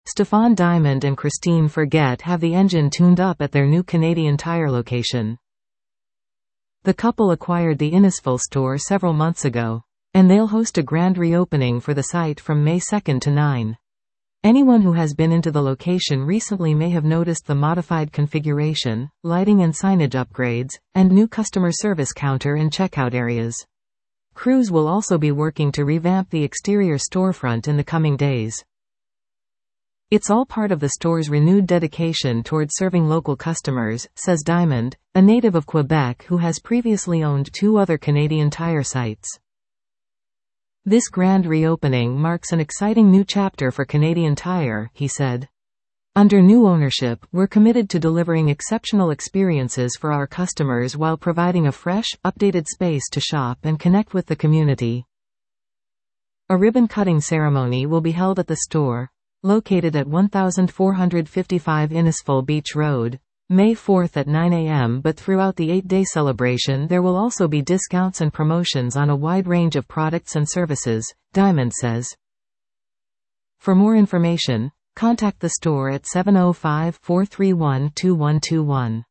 Stefan Diamond and Christine Forget have the engine tuned up at their new Canadian Tire location. The couple acquired the Innisfil store several months ago, and they'll host a grand reopening for the site from May 2 to 9. Anyone who has been into the location recently may have noticed the modified configuration, lighting and signage upgrades, and new customer service counter and checkout areas. Crews will also be working to revamp the exterior storefront in the coming days. It's all part of the store's renewed dedication toward serving local customers, says Diamond, a native of Quebec who has previously owned 2 other Canadian Tire sites. This grand reopening marks an exciting new chapter for Canadian Tire, he said. Under new ownership, we're committed to delivering exceptional experiences for our customers while providing a fresh, updated space to shop and connect with the community. A ribbon-cutting ceremony will be held at the store, located at 1455 Innisfil Beach Road, May 4 at 9 a.m. But throughout the 8-day celebration there will also be discounts and promotions on a wide range of products and services, Diamond says. For more information, contact the store at 705-431-2121.